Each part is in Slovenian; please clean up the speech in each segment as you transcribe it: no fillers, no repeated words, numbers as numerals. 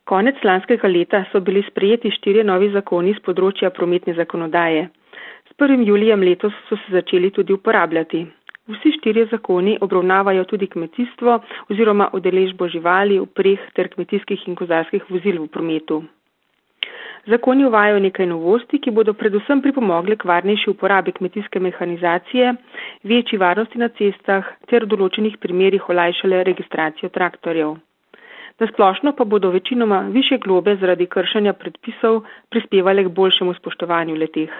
Konec lanskega leta so bili sprejeti 4 novi zakoni z področja prometne zakonodaje. S 1. julijem letos so se začeli tudi uporabljati. Vsi 4 zakoni obravnavajo tudi kmetijstvo oziroma udeležbo živali, vpreg ter kmetijskih in kozarskih vozil v prometu. Zakoni uvajajo nekaj novosti, ki bodo predvsem pripomogli k varnejši uporabi kmetijske mehanizacije, večji varnosti na cestah ter v določenih primerih olajšale registracijo traktorjev. Nasplošno pa bodo večinoma višje globe zaradi kršenja predpisov prispevale k boljšemu spoštovanju leteh.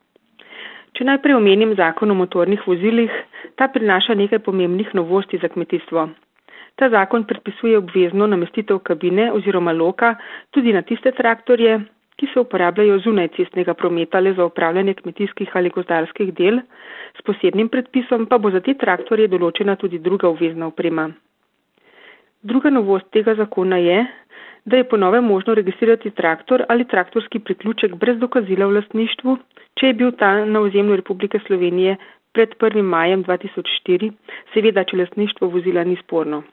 Če najprej omenim zakon o motornih vozilih, ta prinaša nekaj pomembnih novosti za kmetijstvo. Ta zakon predpisuje obvezno namestitev kabine oziroma loka tudi na tiste traktorje, ki se uporabljajo zunaj cestnega prometa le za upravljanje kmetijskih ali gozdarskih del, s posebnim predpisom pa bo za te traktorje določena tudi druga obvezna oprema. Druga novost tega zakona je, da je po novem možno registrirati traktor ali traktorski priključek brez dokazila o lastništvu, če je bil ta na ozemlju Republike Slovenije pred 1. majem 2004, seveda, če lastništvo vozila ni sporno.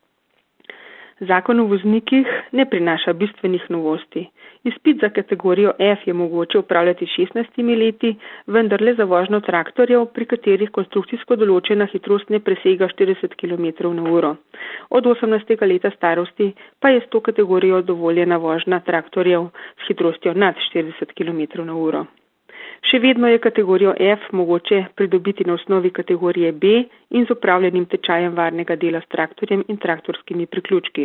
Zakon o voznikih ne prinaša bistvenih novosti. Izpit za kategorijo F je mogoče upravljati 16 leti, vendar le za vožnjo traktorjev, pri katerih konstrukcijsko določena hitrost ne presega 40 km/h. Od 18. leta starosti pa je s to kategorijo dovoljena vožnja traktorjev s hitrostjo nad 40 km/h. Še vedno je kategorijo F mogoče pridobiti na osnovi kategorije B in z upravljenim tečajem varnega dela s traktorjem in traktorskimi priključki.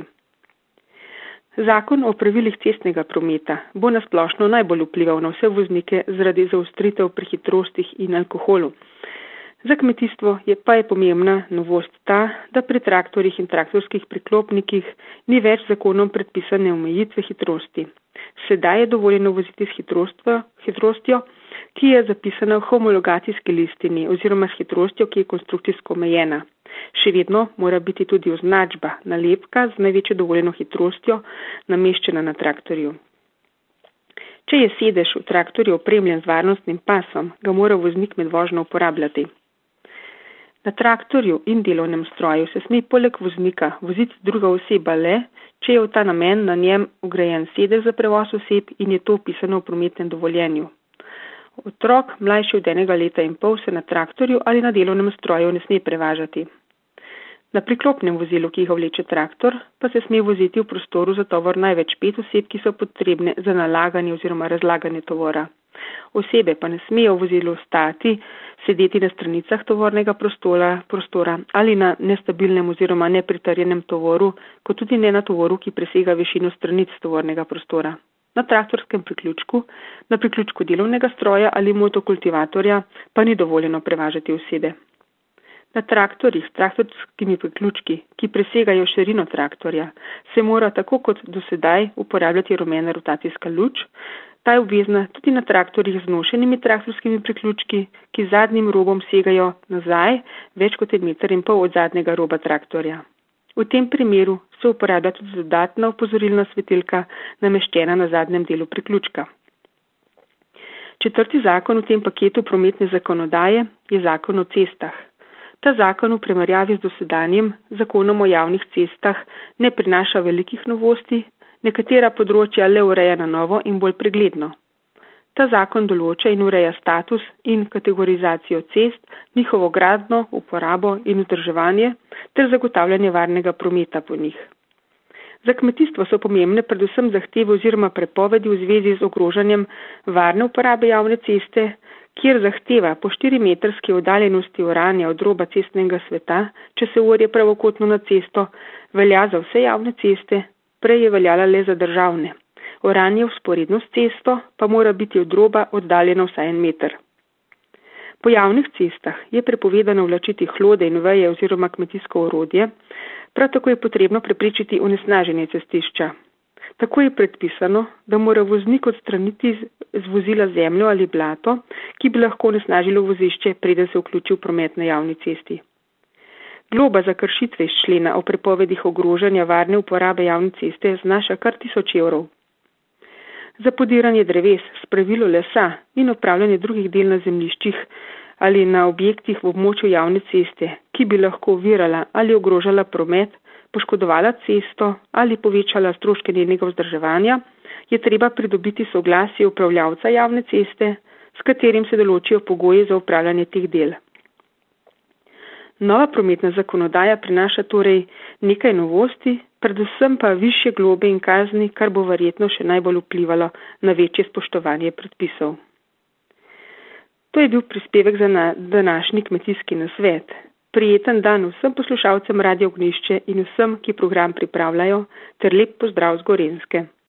Zakon o pravilih cestnega prometa bo nasplošno najbolj vplival na vse voznike zaradi zaostritev pri hitrostih in alkoholu. Za kmetijstvo pa je pomembna novost ta, da pri traktorjih in traktorskih priklopnikih ni več zakonom predpisane omejitve hitrosti. Sedaj je dovoljeno voziti s hitrostjo, ki je zapisana v homologacijski listini oziroma s hitrostjo, ki je konstrukcijsko omejena. Še vedno mora biti tudi označba, nalepka z največjo dovoljeno hitrostjo nameščena na traktorju. Če je sedež v traktorju opremljen z varnostnim pasom, ga mora voznik med vožnjo uporabljati. Na traktorju in delovnem stroju se sme poleg voznika voziti druga oseba le, če je v ta namen na njem vgrajen sedež za prevoz oseb in je to opisano v prometnem dovoljenju. Otrok, mlajši od 1 leta in pol, se na traktorju ali na delovnem stroju ne sme prevažati. Na priklopnem vozilu, ki ga vleče traktor, pa se sme voziti v prostoru za tovor največ 5 oseb, ki so potrebne za nalaganje oziroma razlaganje tovora. Osebe pa ne smejo v vozilu stati, sedeti na stranicah tovornega prostora ali na nestabilnem oziroma nepritrjenem tovoru, kot tudi ne na tovoru, ki presega višino stranic tovornega prostora. Na traktorskem priključku, na priključku delovnega stroja ali motokultivatorja pa ni dovoljeno prevažati osebe. Na traktorjih s traktorskimi priključki, ki presegajo širino traktorja, se mora tako kot do sedaj uporabljati rumena rotacijska luč. Ta je obvezna tudi na traktorjih z nošenimi traktorskimi priključki, ki zadnjim robom segajo nazaj več kot 1,5 metra od zadnjega roba traktorja. V tem primeru se uporablja tudi dodatna opozorilna svetilka, nameščena na zadnjem delu priključka. 4. zakon v tem paketu prometne zakonodaje je zakon o cestah. Ta zakon v primerjavi z dosedanjim zakonom o javnih cestah ne prinaša velikih novosti, nekatera področja le ureja na novo in bolj pregledno. Ta zakon določa in ureja status in kategorizacijo cest, njihovo gradnjo, uporabo in vzdrževanje ter zagotavljanje varnega prometa po njih. Za kmetijstvo so pomembne predvsem zahteve oziroma prepovedi v zvezi z ogrožanjem varne uporabe javne ceste, kjer zahteva po 4-metrski oddaljenosti oranja od roba cestnega sveta, če se orje pravokotno na cesto, velja za vse javne ceste, prej je veljala le za državne. Oranje vzporedno s cesto pa mora biti od roba oddaljeno vsaj 1 meter. Po javnih cestah je prepovedano vlačiti hlode in veje oziroma kmetijsko orodje, prav tako je potrebno preprečiti onesnaženje cestišča. Tako je predpisano, da mora voznik odstraniti z vozila zemljo ali blato, ki bi lahko onesnažilo vozišče, preden se vključi v promet na javni cesti. Globa za kršitve iz člena o prepovedih ogrožanja varne uporabe javne ceste znaša kar 1000 evrov. Za podiranje dreves, spravilo lesa in opravljanje drugih del na zemljiščih ali na objektih v območju javne ceste, ki bi lahko ovirala ali ogrožala promet, poškodovala cesto ali povečala stroške njenega vzdrževanja, je treba pridobiti soglasje upravljavca javne ceste, s katerim se določijo pogoji za upravljanje teh del. Nova prometna zakonodaja prinaša torej nekaj novosti, predvsem pa višje globe in kazni, kar bo verjetno še najbolj vplivalo na večje spoštovanje predpisov. To je bil prispevek za današnji kmetijski nasvet. Prijeten dan vsem poslušalcem Radia Ognjišče in vsem, ki program pripravljajo, ter lep pozdrav z Gorenjske.